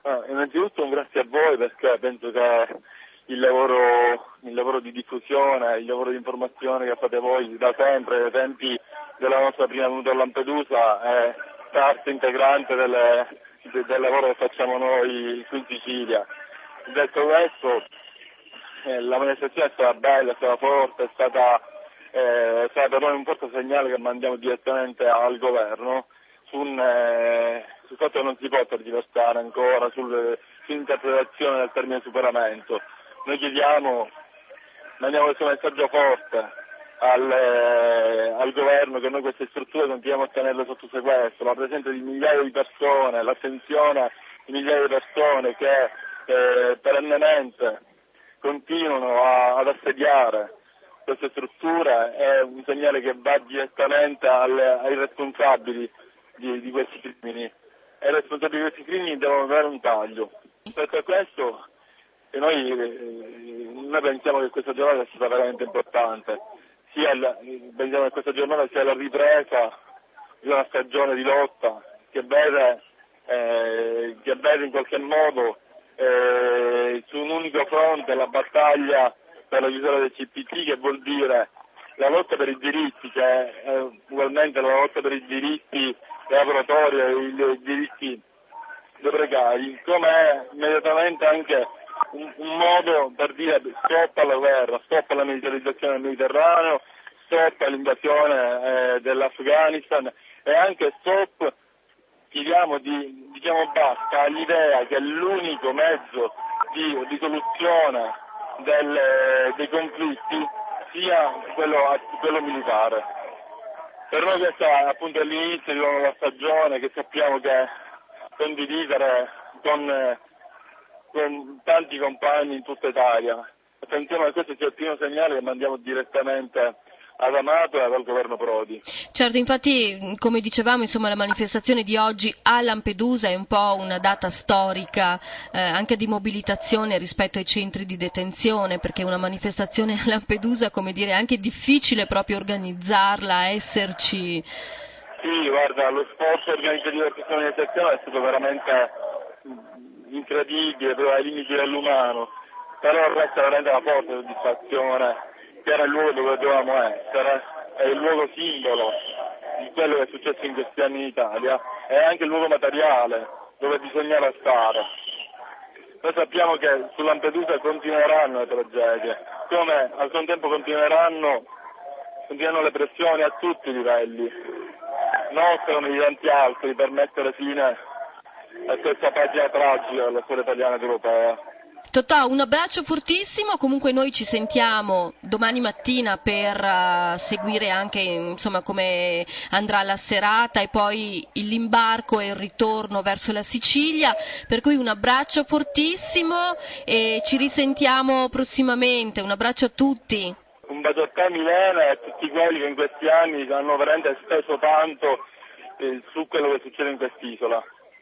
Innanzitutto un grazie a voi, perché penso che il lavoro di diffusione, il lavoro di informazione che fate voi da sempre, dai tempi della nostra prima venuta a Lampedusa, è parte integrante del lavoro che facciamo noi qui in Sicilia. Detto questo, la manifestazione è stata bella, è stata forte, è stata per noi un forte segnale che mandiamo direttamente al governo sul fatto che non si può tergiversare ancora sull'interpretazione del termine superamento. Noi mandiamo questo messaggio forte al governo, che noi queste strutture continuiamo a tenerle sotto sequestro, la presenza di migliaia di persone, l'attenzione di migliaia di persone che perennemente continuano ad assediare queste strutture è un segnale che va direttamente ai responsabili di questi crimini, e i responsabili di questi crimini devono avere un taglio. Rispetto a questo noi pensiamo che questa giornata sia veramente importante, pensiamo che questa giornata sia la ripresa di una stagione di lotta che vede in qualche modo su un unico fronte la battaglia per la chiusura del CPT, che vuol dire la lotta per i diritti, che è ugualmente la lotta per i diritti lavoratori e i diritti dei precari, come è immediatamente anche un modo per dire stop alla guerra, stop alla militarizzazione del Mediterraneo, stop all'invasione dell'Afghanistan, e anche stop, diciamo basta all'idea che l'unico mezzo di risoluzione dei conflitti sia quello militare. Per noi questo appunto è l'inizio di una nuova stagione che sappiamo che condividere con tanti compagni in tutta Italia. Pensiamo che questo sia il primo segnale che mandiamo direttamente ad Amato e al governo Prodi. Certo, infatti, come dicevamo, insomma, la manifestazione di oggi a Lampedusa è un po' una data storica, anche di mobilitazione rispetto ai centri di detenzione, perché una manifestazione a Lampedusa, come dire, è anche difficile proprio organizzarla, esserci. Sì, guarda, lo sforzo organizzativo di questa manifestazione è stato veramente incredibile, ai limiti dell'umano, però resta veramente una forte soddisfazione che era il luogo dove dovevamo essere, è il luogo simbolo di quello che è successo in questi anni in Italia, è anche il luogo materiale dove bisognava stare. Noi sappiamo che su Lampedusa continueranno le tragedie, come al contempo continueranno le pressioni a tutti i livelli, nostre come di tanti altri, per mettere fine a questa pagina tragica della storia italiana ed europea. Totò, un abbraccio fortissimo, comunque noi ci sentiamo domani mattina per seguire anche insomma come andrà la serata e poi l'imbarco e il ritorno verso la Sicilia, per cui un abbraccio fortissimo e ci risentiamo prossimamente, un abbraccio a tutti. Un bacio a te Milena e a tutti quelli che in questi anni hanno veramente speso tanto su quello che succede in quest'isola.